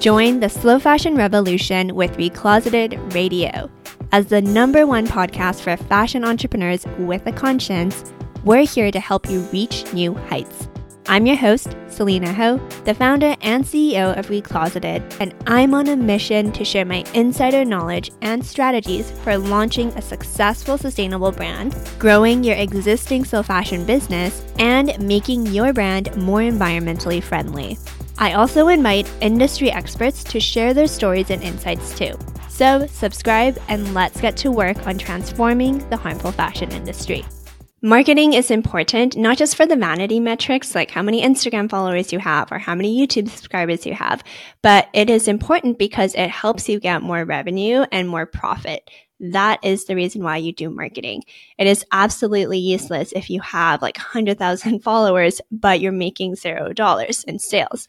Join the slow fashion revolution with Recloseted Radio. As the #1 podcast for fashion entrepreneurs with a conscience, we're here to help you reach new heights. I'm your host, Selena Ho, the founder and CEO of Recloseted, and I'm on a mission to share my insider knowledge and strategies for launching a successful, sustainable brand, growing your existing slow fashion business, and making your brand more environmentally friendly. I also invite industry experts to share their stories and insights too. So subscribe and let's get to work on transforming the harmful fashion industry. Marketing is important, not just for the vanity metrics like how many Instagram followers you have or how many YouTube subscribers you have, but it is important because it helps you get more revenue and more profit. That is the reason why you do marketing. It is absolutely useless if you have like 100,000 followers, but you're making $0 in sales.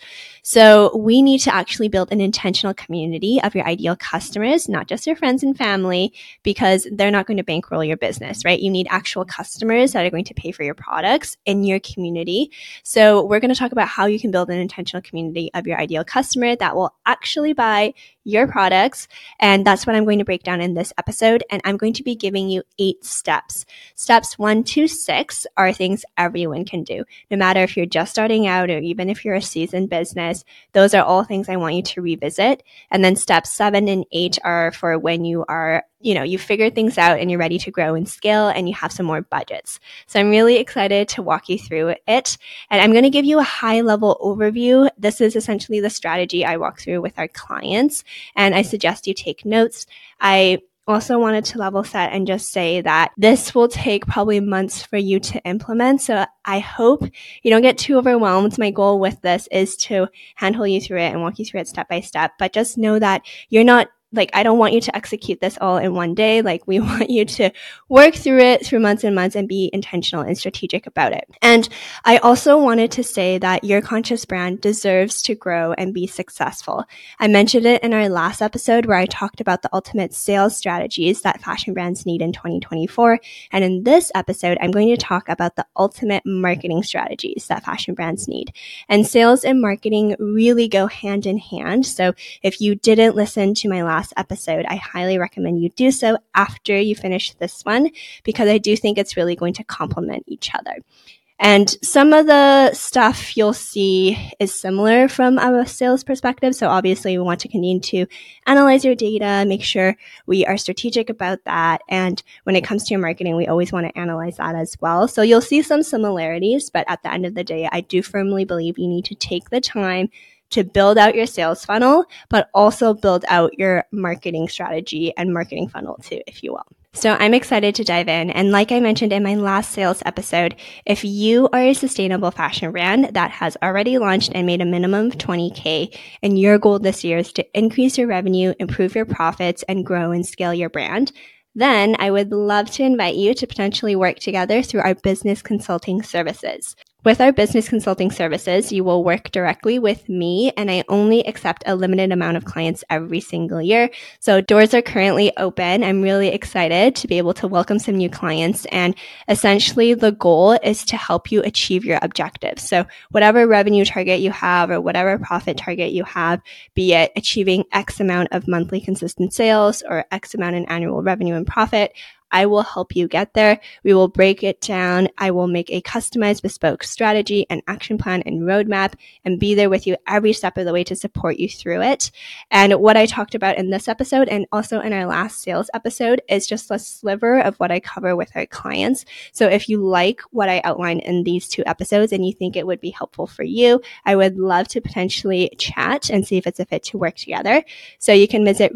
So we need to actually build an intentional community of your ideal customers, not just your friends and family, because they're not going to bankroll your business, right? You need actual customers that are going to pay for your products in your community. So we're going to talk about how you can build an intentional community of your ideal customer that will actually buy your products. And that's what I'm going to break down in this episode. And I'm going to be giving you 8 steps. Steps 1 to 6 are things everyone can do. No matter if you're just starting out or even if you're a seasoned business, those are all things I want you to revisit. And then steps 7 and 8 are for when you are, you figured things out and you're ready to grow and scale and you have some more budgets. So I'm really excited to walk you through it. And I'm going to give you a high level overview. This is essentially the strategy I walk through with our clients. And I suggest you take notes. I also wanted to level set and just say that this will take probably months for you to implement. So I hope you don't get too overwhelmed. My goal with this is to handhold you through it and walk you through it step by step. But just know that you're not I don't want you to execute this all in one day. We want you to work through it through months and months and be intentional and strategic about it. And I also wanted to say that your conscious brand deserves to grow and be successful. I mentioned it in our last episode where I talked about the ultimate sales strategies that fashion brands need in 2024. And in this episode, I'm going to talk about the ultimate marketing strategies that fashion brands need. And sales and marketing really go hand in hand. So if you didn't listen to my last episode, I highly recommend you do so after you finish this one, because I do think it's really going to complement each other. And some of the stuff you'll see is similar from a sales perspective. So obviously we want to continue to analyze your data, make sure we are strategic about that. And when it comes to your marketing, we always want to analyze that as well. So you'll see some similarities, but at the end of the day, I do firmly believe you need to take the time to build out your sales funnel, but also build out your marketing strategy and marketing funnel too, if you will. So I'm excited to dive in. And like I mentioned in my last sales episode, if you are a sustainable fashion brand that has already launched and made a minimum of 20K, and your goal this year is to increase your revenue, improve your profits, and grow and scale your brand, then I would love to invite you to potentially work together through our business consulting services. With our business consulting services, you will work directly with me, and I only accept a limited amount of clients every single year. So doors are currently open. I'm really excited to be able to welcome some new clients, and essentially the goal is to help you achieve your objectives. So whatever revenue target you have or whatever profit target you have, be it achieving X amount of monthly consistent sales or X amount in annual revenue and profit, I will help you get there. We will break it down. I will make a customized bespoke strategy and action plan and roadmap and be there with you every step of the way to support you through it. And what I talked about in this episode and also in our last sales episode is just a sliver of what I cover with our clients. So if you like what I outlined in these 2 episodes and you think it would be helpful for you, I would love to potentially chat and see if it's a fit to work together. So you can visit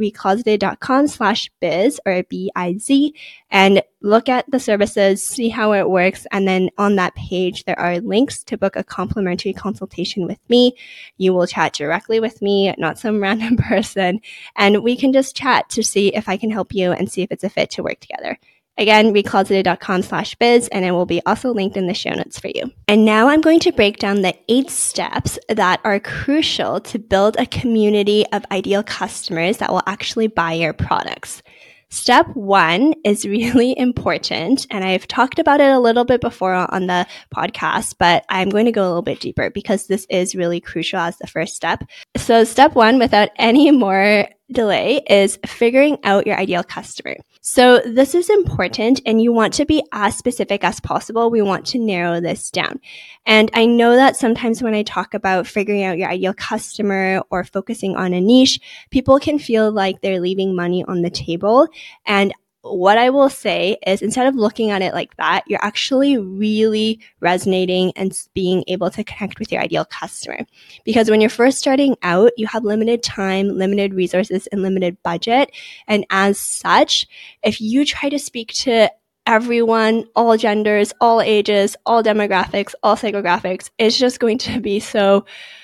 recloseted.com/biz or BIZ and look at the services, see how it works. And then on that page, there are links to book a complimentary consultation with me. You will chat directly with me, not some random person. And we can just chat to see if I can help you and see if it's a fit to work together. Again, recloseted.com/biz, and it will be also linked in the show notes for you. And now I'm going to break down the 8 steps that are crucial to build a community of ideal customers that will actually buy your products. Step 1 is really important, and I've talked about it a little bit before on the podcast, but I'm going to go a little bit deeper because this is really crucial as the first step. So step 1, without any more delay, is figuring out your ideal customer. So this is important, and you want to be as specific as possible. We want to narrow this down. And I know that sometimes when I talk about figuring out your ideal customer or focusing on a niche, people can feel like they're leaving money on the table. And what I will say is, instead of looking at it like that, you're actually really resonating and being able to connect with your ideal customer. Because when you're first starting out, you have limited time, limited resources, and limited budget. And as such, if you try to speak to everyone, all genders, all ages, all demographics, all psychographics, it's just going to be so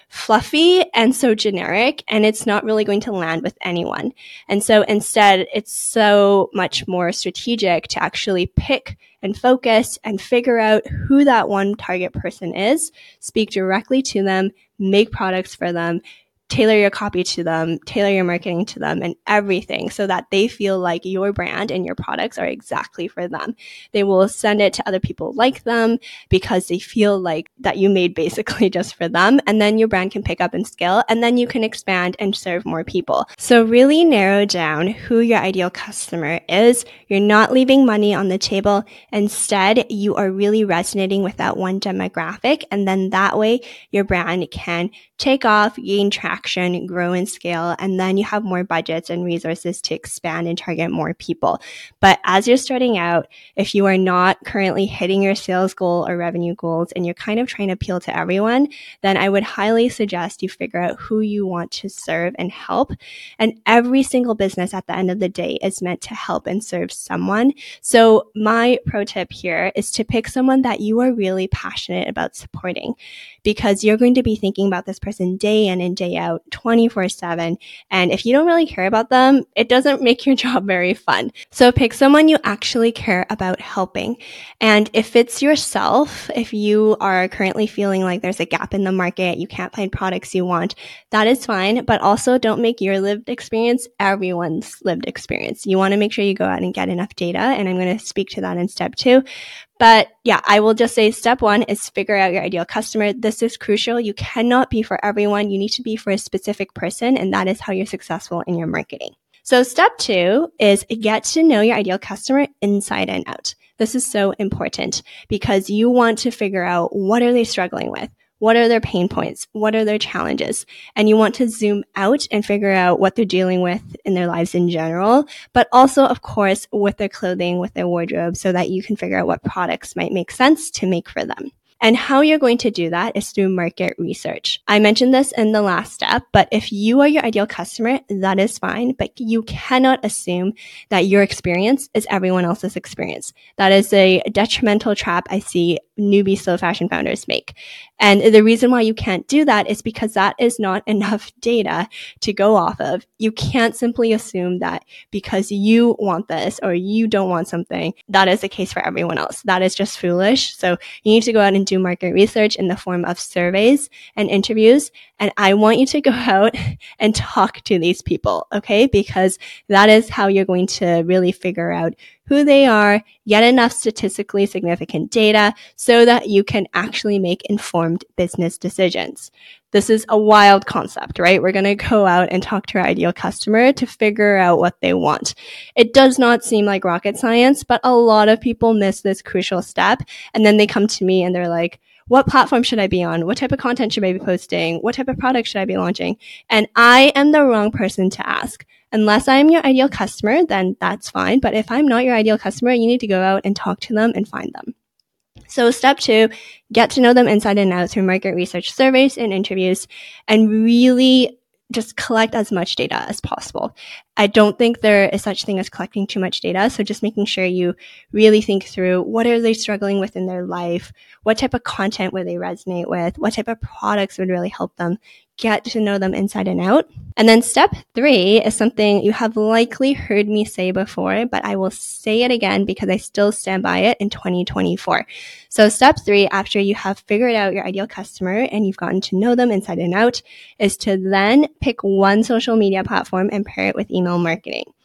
fluffy and so generic, and it's not really going to land with anyone. And so instead, it's so much more strategic to actually pick and focus and figure out who that one target person is, speak directly to them, make products for them, tailor your copy to them, tailor your marketing to them, and everything so that they feel like your brand and your products are exactly for them. They will send it to other people like them because they feel like that you made basically just for them. And then your brand can pick up and scale, and then you can expand and serve more people. So really narrow down who your ideal customer is. You're not leaving money on the table. Instead, you are really resonating with that one demographic. And then that way your brand can take off, gain traction, grow and scale, and then you have more budgets and resources to expand and target more people. But as you're starting out, if you are not currently hitting your sales goal or revenue goals and you're kind of trying to appeal to everyone, then I would highly suggest you figure out who you want to serve and help. And every single business at the end of the day is meant to help and serve someone. So my pro tip here is to pick someone that you are really passionate about supporting, because you're going to be thinking about this person day in and day out, 24/7. And if you don't really care about them, it doesn't make your job very fun. So pick someone you actually care about helping. And if it's yourself, if you are currently feeling like there's a gap in the market, you can't find products you want, that is fine. But also don't make your lived experience everyone's lived experience. You want to make sure you go out and get enough data. And I'm going to speak to that in step 2. But yeah, I will just say step 1 is figure out your ideal customer. This is crucial. You cannot be for everyone. You need to be for a specific person, and that is how you're successful in your marketing. So step 2 is get to know your ideal customer inside and out. This is so important because you want to figure out, what are they struggling with? What are their pain points? What are their challenges? And you want to zoom out and figure out what they're dealing with in their lives in general, but also, of course, with their clothing, with their wardrobe, so that you can figure out what products might make sense to make for them. And how you're going to do that is through market research. I mentioned this in the last step, but if you are your ideal customer, that is fine, but you cannot assume that your experience is everyone else's experience. That is a detrimental trap I see newbie slow fashion founders make. And the reason why you can't do that is because that is not enough data to go off of. You can't simply assume that because you want this or you don't want something, that is the case for everyone else. That is just foolish. So you need to go out and do market research in the form of surveys and interviews. And I want you to go out and talk to these people, okay? Because that is how you're going to really figure out who they are, get enough statistically significant data so that you can actually make informed business decisions. This is a wild concept, right? We're going to go out and talk to our ideal customer to figure out what they want. It does not seem like rocket science, but a lot of people miss this crucial step. And then they come to me and they're like, what platform should I be on? What type of content should I be posting? What type of product should I be launching? And I am the wrong person to ask. Unless I'm your ideal customer, then that's fine. But if I'm not your ideal customer, you need to go out and talk to them and find them. So step 2, get to know them inside and out through market research surveys and interviews, and really just collect as much data as possible. I don't think there is such thing as collecting too much data. So just making sure you really think through, what are they struggling with in their life? What type of content would they resonate with? What type of products would really help them? Get to know them inside and out. And then step 3 is something you have likely heard me say before, but I will say it again because I still stand by it in 2024. So step 3, after you have figured out your ideal customer and you've gotten to know them inside and out, is to then pick one social media platform and pair it with email marketing.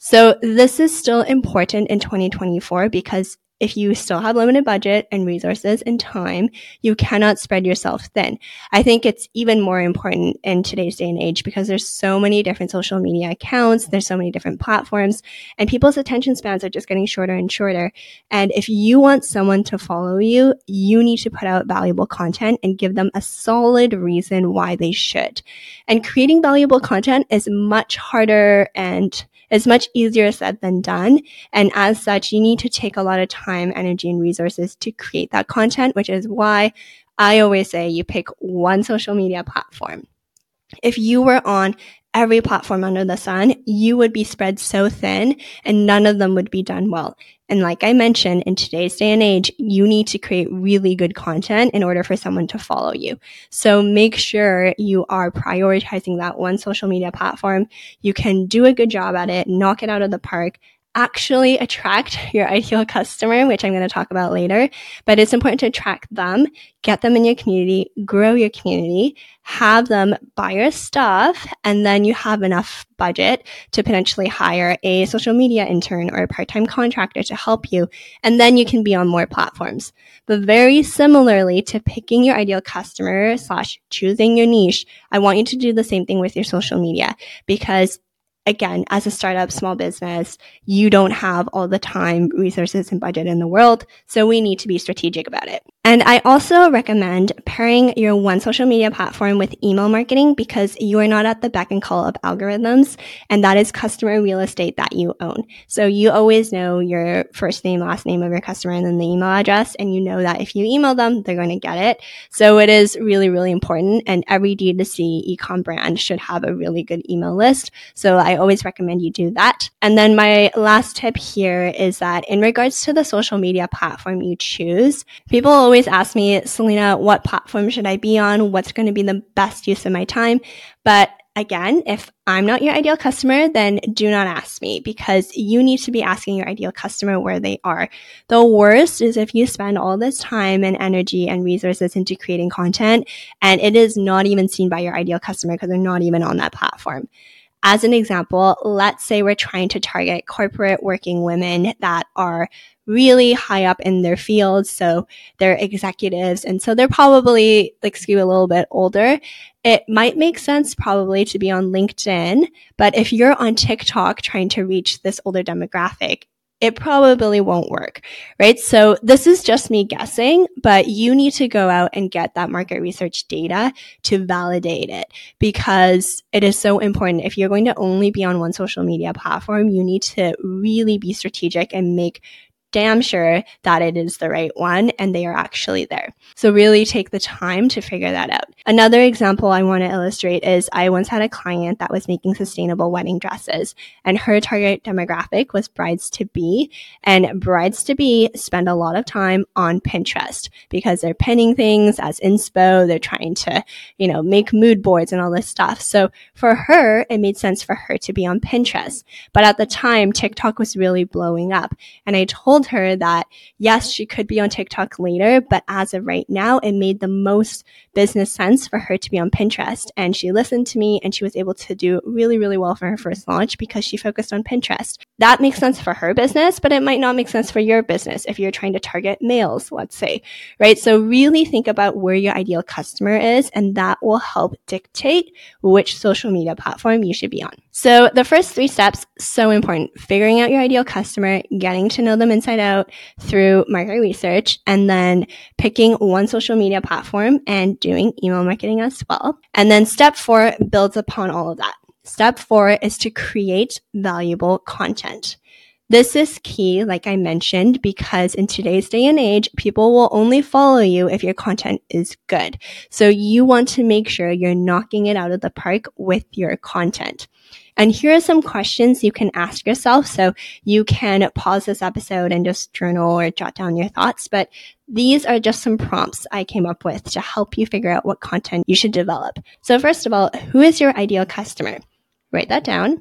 So this is still important in 2024 because if you still have limited budget and resources and time, you cannot spread yourself thin. I think it's even more important in today's day and age because there's so many different social media accounts, there's so many different platforms, and people's attention spans are just getting shorter and shorter. And if you want someone to follow you, you need to put out valuable content and give them a solid reason why they should. And creating valuable content is much harder and it's much easier said than done. And as such, you need to take a lot of time, energy, and resources to create that content, which is why I always say you pick one social media platform. If you were on every platform under the sun, you would be spread so thin and none of them would be done well. And like I mentioned, in today's day and age, you need to create really good content in order for someone to follow you. So make sure you are prioritizing that one social media platform. You can do a good job at it, knock it out of the park, actually attract your ideal customer, which I'm going to talk about later. But it's important to attract them, get them in your community, grow your community, have them buy your stuff, and then you have enough budget to potentially hire a social media intern or a part-time contractor to help you. And then you can be on more platforms. But very similarly to picking your ideal customer / choosing your niche, I want you to do the same thing with your social media because again, as a startup, small business, you don't have all the time, resources, and budget in the world. So we need to be strategic about it. And I also recommend pairing your one social media platform with email marketing because you are not at the beck and call of algorithms. And that is customer real estate that you own. So you always know your first name, last name of your customer, and then the email address. And you know that if you email them, they're going to get it. So it is really, really important. And every D2C ecom brand should have a really good email list. So I always recommend you do that. And then my last tip here is that in regards to the social media platform you choose, people always ask me, Selena, what platform should I be on? What's going to be the best use of my time? But again, if I'm not your ideal customer, then do not ask me because you need to be asking your ideal customer where they are. The worst is if you spend all this time and energy and resources into creating content and it is not even seen by your ideal customer because they're not even on that platform. As an example, let's say we're trying to target corporate working women that are really high up in their fields. So they're executives. And so they're probably skew a little bit older. It might make sense probably to be on LinkedIn. But if you're on TikTok trying to reach this older demographic, it probably won't work, right? So this is just me guessing, but you need to go out and get that market research data to validate it because it is so important. If you're going to only be on one social media platform, you need to really be strategic and make damn sure that it is the right one and they are actually there. So really take the time to figure that out. Another example I want to illustrate is I once had a client that was making sustainable wedding dresses and her target demographic was brides-to-be, and brides-to-be spend a lot of time on Pinterest because they're pinning things as inspo, they're trying to, make mood boards and all this stuff. So for her, it made sense for her to be on Pinterest. But at the time, TikTok was really blowing up and I told her that yes, she could be on TikTok later, but as of right now, it made the most business sense for her to be on Pinterest. And she listened to me and she was able to do really, really well for her first launch because she focused on Pinterest. That makes sense for her business, but it might not make sense for your business if you're trying to target males, let's say, right? So really think about where your ideal customer is, and that will help dictate which social media platform you should be on. So the first 3 steps, so important. Figuring out your ideal customer, getting to know them inside out through market research, and then picking one social media platform and doing email marketing as well. And then step 4 builds upon all of that. Step 4 is to create valuable content. This is key, like I mentioned, because in today's day and age, people will only follow you if your content is good. So you want to make sure you're knocking it out of the park with your content. And here are some questions you can ask yourself. So you can pause this episode and just journal or jot down your thoughts. But these are just some prompts I came up with to help you figure out what content you should develop. So first of all, who is your ideal customer? Write that down.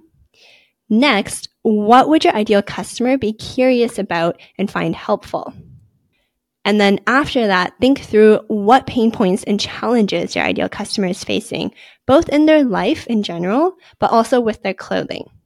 Next, what would your ideal customer be curious about and find helpful? And then after that, think through what pain points and challenges your ideal customer is facing, both in their life in general, but also with their clothing.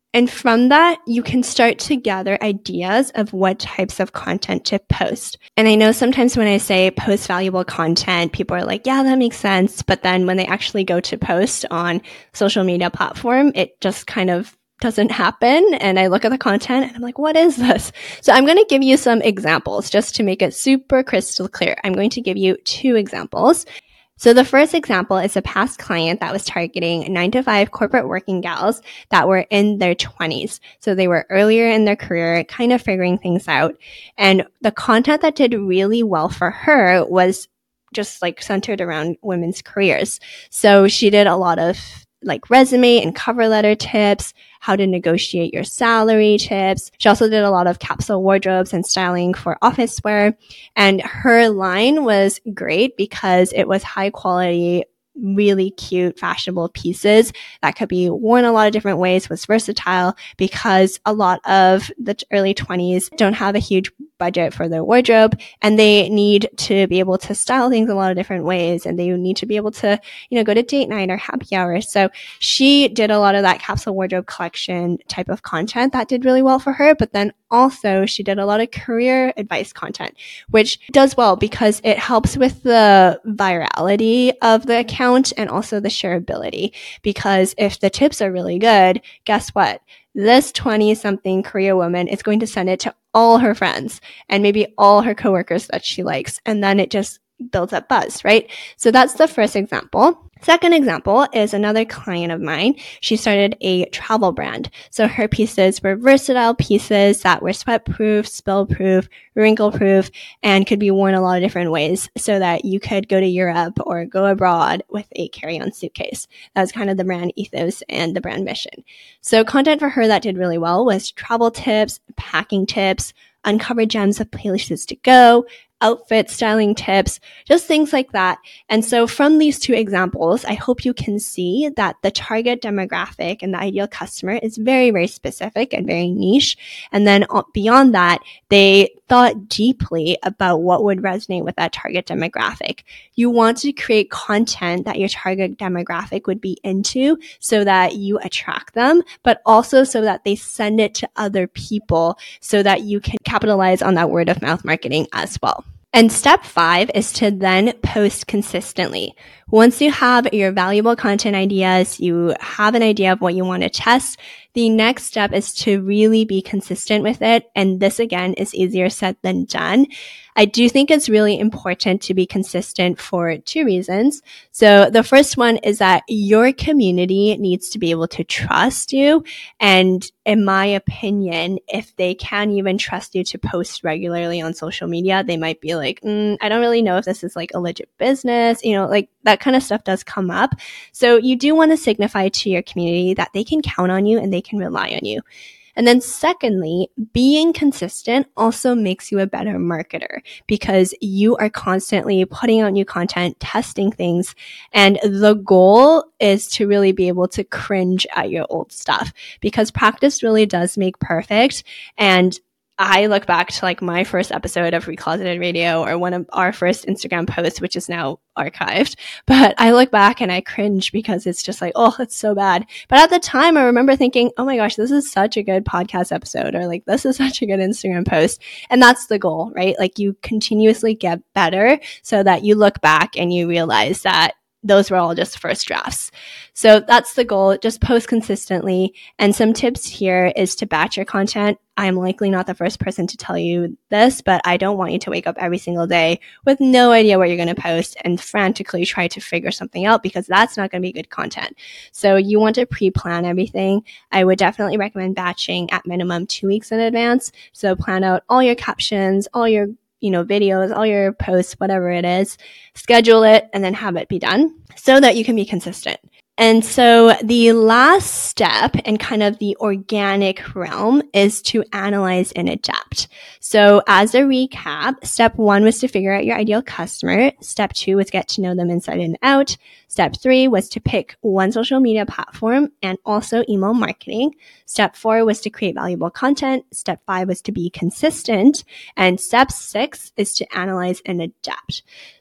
And from that, you can start to gather ideas of what types of content to post. And I know sometimes when I say post valuable content, people are like, yeah, that makes sense. But then when they actually go to post on social media platform, it just kind of doesn't happen. And I look at the content and I'm like, what is this? So I'm going to give you some examples just to make it super crystal clear. I'm going to give you 2 examples. So the first example is a past client that was targeting 9-to-5 corporate working gals that were in their 20s. So they were earlier in their career, kind of figuring things out. And the content that did really well for her was just like centered around women's careers. So she did a lot of like resume and cover letter tips, how to negotiate your salary tips. She also did a lot of capsule wardrobes and styling for office wear. And her line was great because it was high quality, really cute, fashionable pieces that could be worn a lot of different ways, was versatile because a lot of the early 20s don't have a huge budget for their wardrobe and they need to be able to style things a lot of different ways and they need to be able to, go to date night or happy hour. So she did a lot of that capsule wardrobe collection type of content that did really well for her. But then also she did a lot of career advice content, which does well because it helps with the virality of the account and also the shareability. Because if the tips are really good, guess what? This 20-something career woman is going to send it to all her friends and maybe all her coworkers that she likes. And then it just builds up buzz, right? So that's the first example. Second example is another client of mine. She started a travel brand. So her pieces were versatile pieces that were sweat-proof, spill-proof, wrinkle-proof, and could be worn a lot of different ways so that you could go to Europe or go abroad with a carry-on suitcase. That's kind of the brand ethos and the brand mission. So content for her that did really well was travel tips, packing tips, uncovered gems of places to go, outfit styling tips, just things like that. And so from these 2 examples, I hope you can see that the target demographic and the ideal customer is very, very specific and very niche. And then beyond that, they thought deeply about what would resonate with that target demographic. You want to create content that your target demographic would be into so that you attract them, but also so that they send it to other people so that you can capitalize on that word of mouth marketing as well. And step 5 is to then post consistently. Once you have your valuable content ideas, you have an idea of what you want to test, the next step is to really be consistent with it. And this, again, is easier said than done. I do think it's really important to be consistent for 2 reasons. So the first one is that your community needs to be able to trust you. And in my opinion, if they can't even trust you to post regularly on social media, they might be like, I don't really know if this is like a legit business, like that kind of stuff does come up. So you do want to signify to your community that they can count on you and they can rely on you. And then secondly, being consistent also makes you a better marketer because you are constantly putting out new content, testing things, and the goal is to really be able to cringe at your old stuff because practice really does make perfect. And I look back to like my first episode of Recloseted Radio or one of our first Instagram posts, which is now archived. But I look back and I cringe because it's just like, oh, it's so bad. But at the time, I remember thinking, oh my gosh, this is such a good podcast episode or like, this is such a good Instagram post. And that's the goal, right? Like you continuously get better so that you look back and you realize that those were all just first drafts. So that's the goal. Just post consistently. And some tips here is to batch your content. I'm likely not the first person to tell you this, but I don't want you to wake up every single day with no idea what you're going to post and frantically try to figure something out because that's not going to be good content. So you want to pre-plan everything. I would definitely recommend batching at minimum 2 weeks in advance. So plan out all your captions, all your videos, all your posts, whatever it is, schedule it and then have it be done so that you can be consistent. And so the last step in kind of the organic realm is to analyze and adapt. So as a recap, step 1 was to figure out your ideal customer. Step 2 was get to know them inside and out. Step 3 was to pick one social media platform and also email marketing. Step 4 was to create valuable content. Step 5 was to be consistent. And step 6 is to analyze and adapt.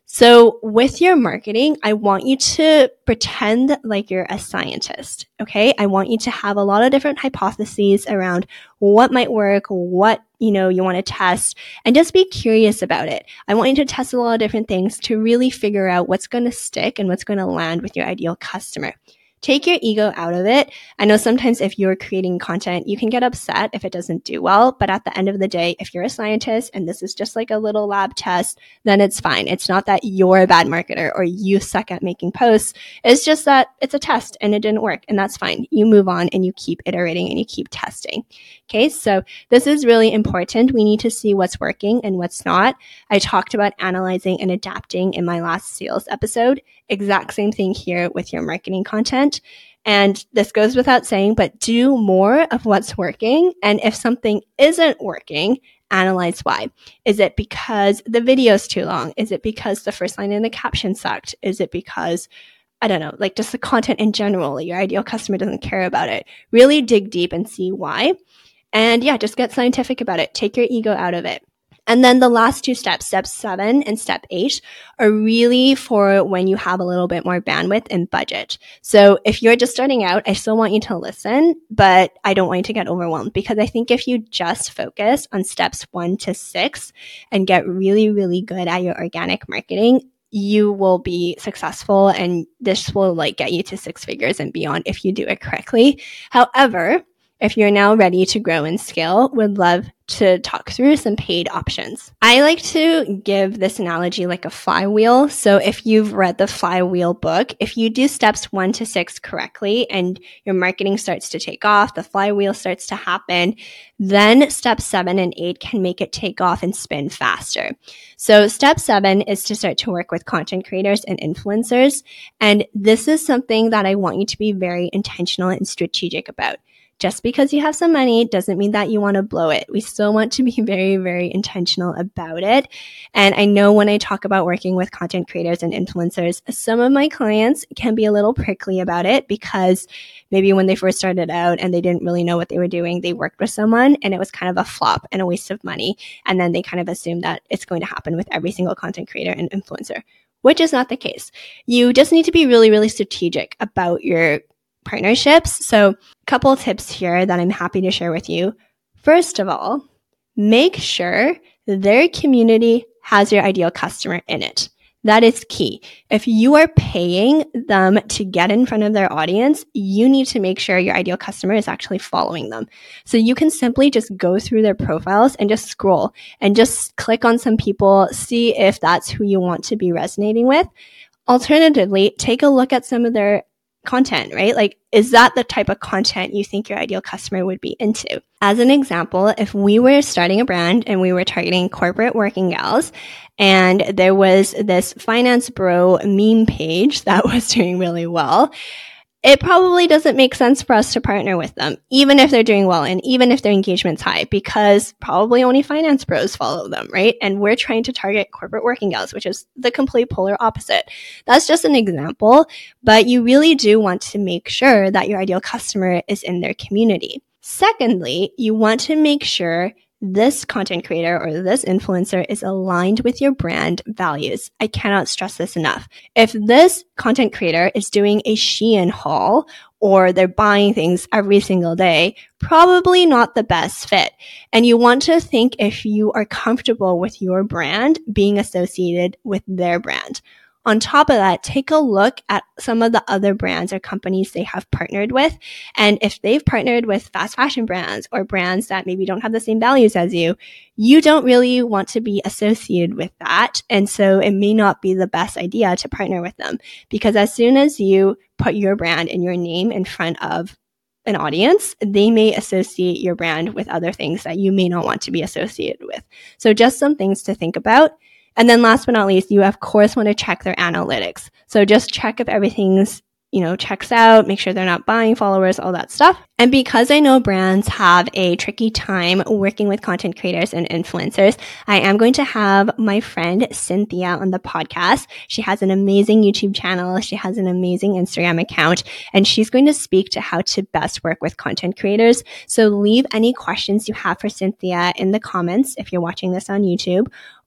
So with your marketing, I want you to pretend like you're a scientist, okay? I want you to have a lot of different hypotheses around what might work, what, you want to test, and just be curious about it. I want you to test a lot of different things to really figure out what's going to stick and what's going to land with your ideal customer. Take your ego out of it. I know sometimes if you're creating content, you can get upset if it doesn't do well. But at the end of the day, if you're a scientist and this is just like a little lab test, then it's fine. It's not that you're a bad marketer or you suck at making posts. It's just that it's a test and it didn't work. And that's fine. You move on and you keep iterating and you keep testing. Okay, so this is really important. We need to see what's working and what's not. I talked about analyzing and adapting in my last sales episode. Exact same thing here with your marketing content. And this goes without saying, but do more of what's working. And if something isn't working, analyze why. Is it because the video's too long? Is it because the first line in the caption sucked? Is it because, I don't know, like just the content in general, your ideal customer doesn't care about it? Really dig deep and see why. And yeah, just get scientific about it. Take your ego out of it. And then the last two steps, step 7 and step 8, are really for when you have a little bit more bandwidth and budget. So if you're just starting out, I still want you to listen, but I don't want you to get overwhelmed, because I think if you just focus on steps 1 to 6 and get really, really good at your organic marketing, you will be successful, and this will get you to 6 figures and beyond if you do it correctly. However, if you're now ready to grow and scale, would love to talk through some paid options. I like to give this analogy like a flywheel. So if you've read the Flywheel book, if you do steps 1 to 6 correctly and your marketing starts to take off, the flywheel starts to happen, then steps 7 and 8 can make it take off and spin faster. So step 7 is to start to work with content creators and influencers. And this is something that I want you to be very intentional and strategic about. Just because you have some money doesn't mean that you want to blow it. We still want to be very, very intentional about it. And I know when I talk about working with content creators and influencers, some of my clients can be a little prickly about it, because maybe when they first started out and they didn't really know what they were doing, they worked with someone and it was kind of a flop and a waste of money. And then they kind of assume that it's going to happen with every single content creator and influencer, which is not the case. You just need to be really, really strategic about your partnerships. So a couple of tips here that I'm happy to share with you. First of all, make sure their community has your ideal customer in it. That is key. If you are paying them to get in front of their audience, you need to make sure your ideal customer is actually following them. So you can simply just go through their profiles and just scroll and just click on some people, see if that's who you want to be resonating with. Alternatively, take a look at some of their content, right? Is that the type of content you think your ideal customer would be into? As an example, if we were starting a brand and we were targeting corporate working gals, and there was this finance bro meme page that was doing really well, it probably doesn't make sense for us to partner with them, even if they're doing well and even if their engagement's high, because probably only finance bros follow them, right? And we're trying to target corporate working gals, which is the complete polar opposite. That's just an example, but you really do want to make sure that your ideal customer is in their community. Secondly, you want to make sure this content creator or this influencer is aligned with your brand values. I cannot stress this enough. If this content creator is doing a Shein haul or they're buying things every single day, probably not the best fit. And you want to think if you are comfortable with your brand being associated with their brand. On top of that, take a look at some of the other brands or companies they have partnered with. And if they've partnered with fast fashion brands or brands that maybe don't have the same values as you, you don't really want to be associated with that. And so it may not be the best idea to partner with them, because as soon as you put your brand and your name in front of an audience, they may associate your brand with other things that you may not want to be associated with. So just some things to think about. And then last but not least, you of course want to check their analytics. So just check if everything's, checks out, make sure they're not buying followers, all that stuff. And because I know brands have a tricky time working with content creators and influencers, I am going to have my friend Cynthia on the podcast. She has an amazing YouTube channel. She has an amazing Instagram account, and she's going to speak to how to best work with content creators. So leave any questions you have for Cynthia in the comments if you're watching this on YouTube,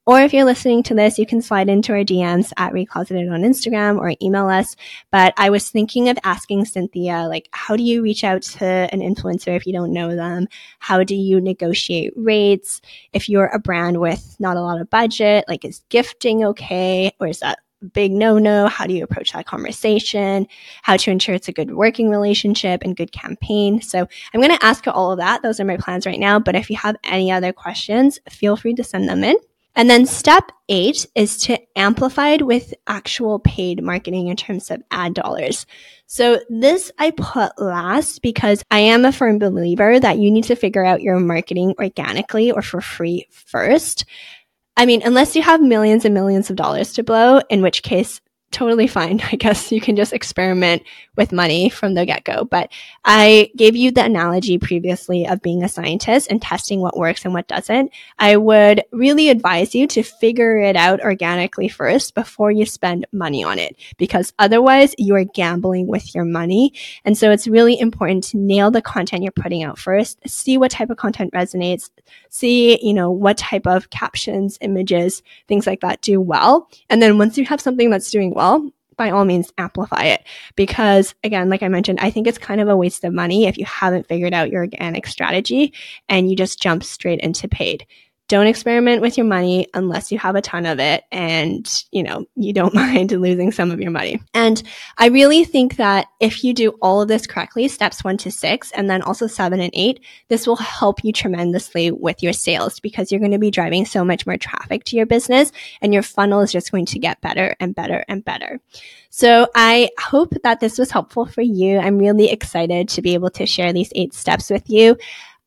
Or if you're listening to this, you can slide into our DMs at Recloseted on Instagram or email us. But I was thinking of asking Cynthia, like, how do you reach out to an influencer if you don't know them? How do you negotiate rates? If you're a brand with not a lot of budget, like, is gifting okay? Or is that big no-no? How do you approach that conversation? How to ensure it's a good working relationship and good campaign? So I'm going to ask her all of that. Those are my plans right now. But if you have any other questions, feel free to send them in. And then step 8 is to amplify it with actual paid marketing in terms of ad dollars. So this I put last because I am a firm believer that you need to figure out your marketing organically or for free first. I mean, unless you have millions and millions of dollars to blow, in which case, totally fine. I guess you can just experiment with money from the get-go. But I gave you the analogy previously of being a scientist and testing what works and what doesn't. I would really advise you to figure it out organically first before you spend money on it, because otherwise you are gambling with your money. And so it's really important to nail the content you're putting out first, see what type of content resonates, see, what type of captions, images, things like that do well. And then once you have something that's doing well, by all means, amplify it. Because again, like I mentioned, I think it's kind of a waste of money if you haven't figured out your organic strategy and you just jump straight into paid. Don't experiment with your money unless you have a ton of it and, you don't mind losing some of your money. And I really think that if you do all of this correctly, steps 1 to 6, and then also 7 and 8, this will help you tremendously with your sales because you're going to be driving so much more traffic to your business and your funnel is just going to get better and better and better. So I hope that this was helpful for you. I'm really excited to be able to share these 8 steps with you.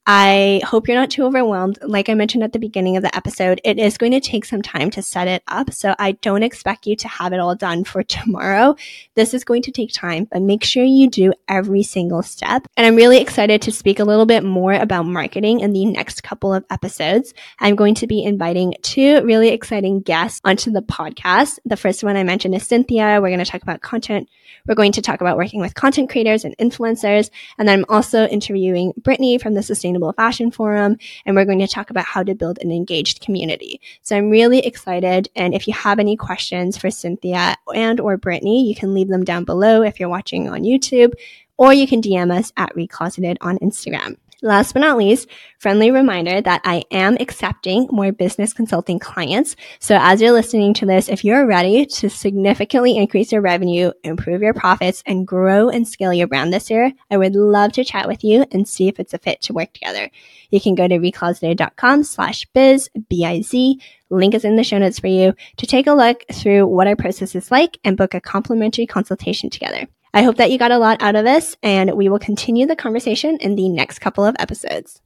I hope you're not too overwhelmed. Like I mentioned at the beginning of the episode, it is going to take some time to set it up. So I don't expect you to have it all done for tomorrow. This is going to take time, but make sure you do every single step. And I'm really excited to speak a little bit more about marketing in the next couple of episodes. I'm going to be inviting 2 really exciting guests onto the podcast. The first one I mentioned is Cynthia. We're going to talk about content. We're going to talk about working with content creators and influencers. And then I'm also interviewing Brittany from the Sustainable Fashion Forum. And we're going to talk about how to build an engaged community. So I'm really excited. And if you have any questions for Cynthia and or Brittany, you can leave them down below if you're watching on YouTube, or you can DM us at Recloseted on Instagram. Last but not least, friendly reminder that I am accepting more business consulting clients. So as you're listening to this, if you're ready to significantly increase your revenue, improve your profits, and grow and scale your brand this year, I would love to chat with you and see if it's a fit to work together. You can go to recloseted.com/biz, B-I-Z. Link is in the show notes for you to take a look through what our process is like and book a complimentary consultation together. I hope that you got a lot out of this, and we will continue the conversation in the next couple of episodes.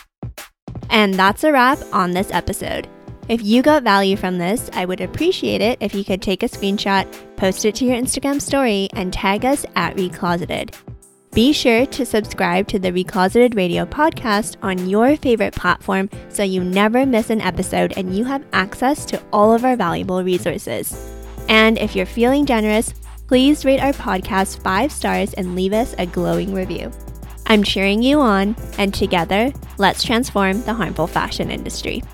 And that's a wrap on this episode. If you got value from this, I would appreciate it if you could take a screenshot, post it to your Instagram story, and tag us at Recloseted. Be sure to subscribe to the Recloseted Radio podcast on your favorite platform so you never miss an episode and you have access to all of our valuable resources. And if you're feeling generous, please rate our podcast 5 stars and leave us a glowing review. I'm cheering you on, and together, let's transform the harmful fashion industry.